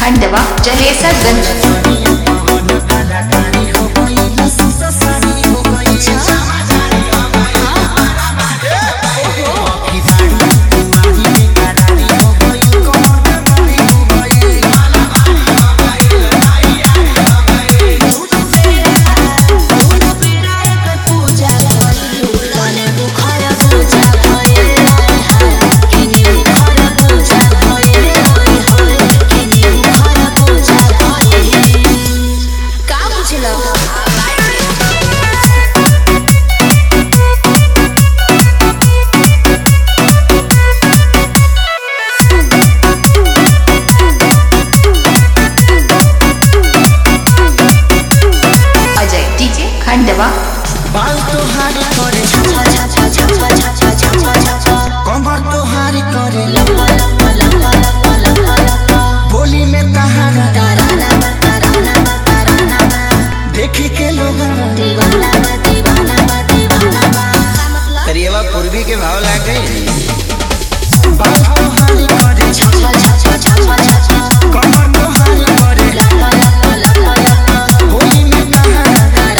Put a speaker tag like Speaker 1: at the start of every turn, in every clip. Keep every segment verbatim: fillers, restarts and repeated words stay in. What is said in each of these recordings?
Speaker 1: खंडवा जलेसरगंज। खंडवा
Speaker 2: बाल तोहारी करे छा छा छा छा छा छा छा छा छा छा कमर तोहारी करे लपा लपा लपा लपा लपा लपा बोली में कहाना तराना तराना तराना देखी के लोग दीवाना दीवाना दीवाना करिएवा पूर्वी के भाव लागे बाल तोहारी करे छा छा छा छा छा छा कमर तोहारी करे लपा लपा लपा लपा बोली में कहाना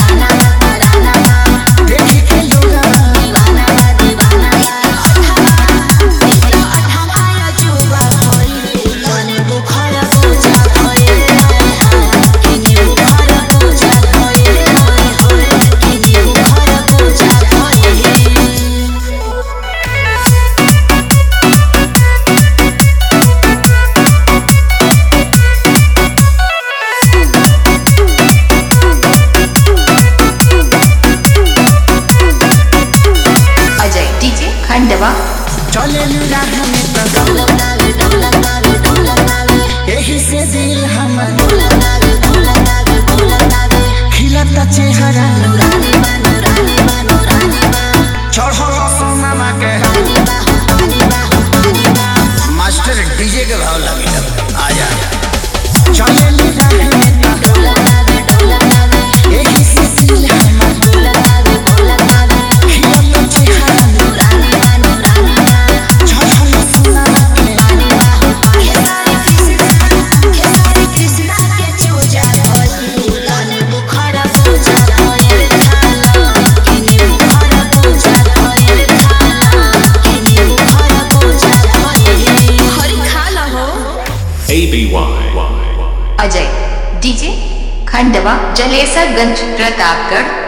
Speaker 1: खंडवा
Speaker 2: चले राह में तो डोला गावे डोला गावे डोला गावे यही से दिल हमर डोला गावे डोला गावे डोला गावे खिलता चेहरा नूरानी बा नूरानी बा नूरानी बा चढ़ल सोनामा के रानी बा रानी बा रानी बा मास्टर डीजे के भाव लगे आ जा चले राह में तो डोला गावे डोला गावे यही से दिल हमर डोला गावे डोला गावे खिलता चेहरा
Speaker 1: अजय डीजे खंडवा जलेसरगंज प्रतापगढ़।